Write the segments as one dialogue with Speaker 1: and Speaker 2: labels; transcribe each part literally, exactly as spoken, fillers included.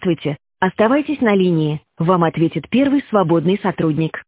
Speaker 1: Здравствуйте. Оставайтесь на линии. Вам ответит первый свободный сотрудник.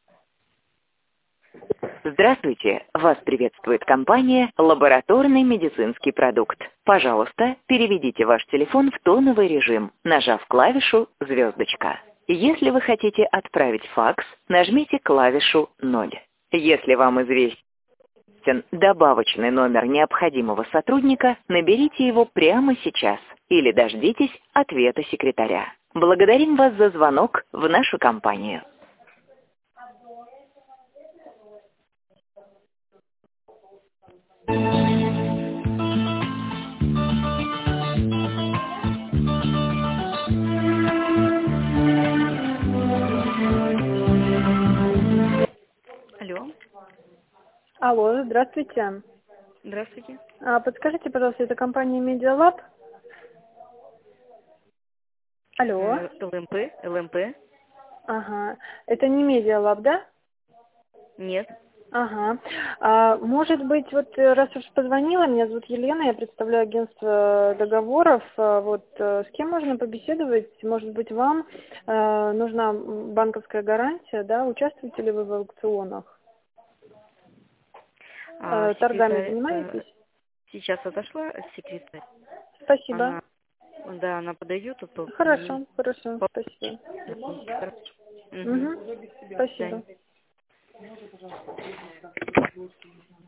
Speaker 1: Здравствуйте. Вас приветствует компания «Лабораторный медицинский продукт». Пожалуйста, переведите ваш телефон в тоновый режим, нажав клавишу «звездочка». Если вы хотите отправить факс, нажмите клавишу ноль. Если вам известен добавочный номер необходимого сотрудника, наберите его прямо сейчас или дождитесь ответа секретаря. Благодарим вас за звонок в нашу компанию.
Speaker 2: Алло,
Speaker 3: Алло, здравствуйте.
Speaker 2: здравствуйте.
Speaker 3: А, подскажите, пожалуйста, это компания Медиалаб? Алло.
Speaker 2: Э, ЛМП, ЛМП?
Speaker 3: Ага. Это не Медиалаб, да?
Speaker 2: Нет.
Speaker 3: Ага. А, может быть, вот э, раз уж позвонила, меня зовут Елена, я представляю агентство договоров. А, Вот э, с кем можно побеседовать? Может быть, вам э, нужна банковская гарантия, да? Участвуете ли вы в аукционах?
Speaker 2: А,
Speaker 3: Э, Торгами
Speaker 2: секретарь э,
Speaker 3: занимаетесь?
Speaker 2: сейчас отошла, секретарь.
Speaker 3: Спасибо.
Speaker 2: Она, да, она подойдет, а то и
Speaker 3: Хорошо, хорошо,
Speaker 2: по-
Speaker 3: спасибо.
Speaker 2: Хорошо. Мгм.
Speaker 3: Угу.
Speaker 2: До
Speaker 3: Спасибо.
Speaker 2: свидания.